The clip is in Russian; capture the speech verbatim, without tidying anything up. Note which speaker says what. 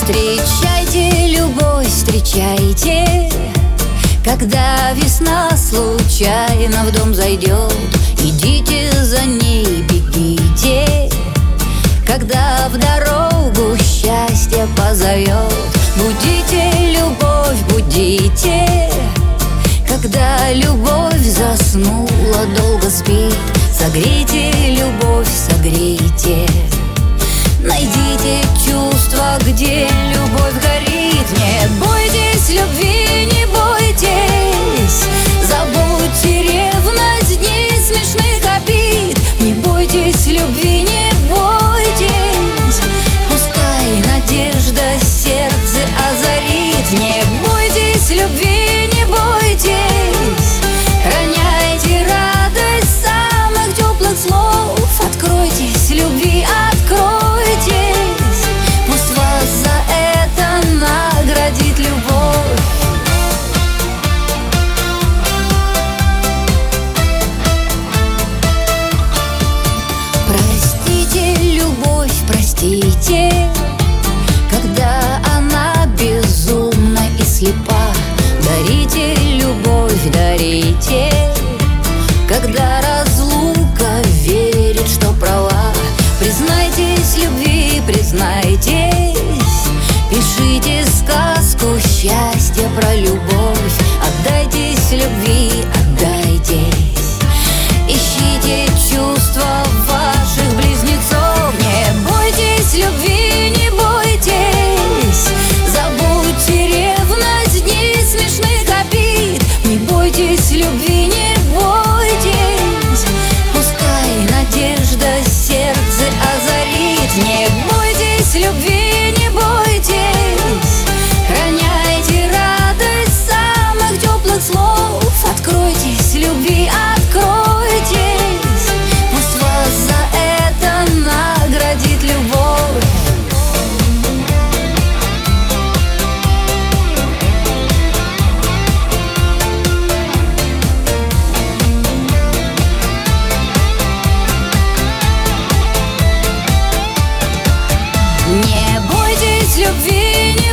Speaker 1: Встречайте любовь, встречайте, когда весна случайно в дом зайдет. Идите за ней, бегите, когда в дорогу счастье позовет. Будите любовь, будите, когда любовь заснула, долго спит. Согрейте любовь, согрейте, найдите чувство, где любовь горит. Не бойтесь любви, не бойтесь, забудьте ревность, дни смешных обид. Не бойтесь любви, не бойтесь, пускай надежда сердце озарит. Не бойтесь любви, не бойтесь, храняйте радость самых теплых слов. Откройтесь любви, откройтесь, пусть вас за это наградит любовь. Простите любовь, простите, когда она безумна и слепа. Дарите любовь, дарите, когда разлука верит, что права. Признайтесь любви, признайтесь, пишите сказку счастья про любовь. Отдайтесь любви, отдайтесь, ищите чувства ваших близнецов. Не бойтесь любви, не бойтесь, забудьте ревность, дни смешных обид. Не бойтесь любви, не бойтесь, пускай надежда сердце озарит. Не бойтесь любви, не бойтесь, храняйте радость самых теплых слов. Откройтесь любви, откройтесь, пусть вас за это наградит любовь. Не бойтесь любви, не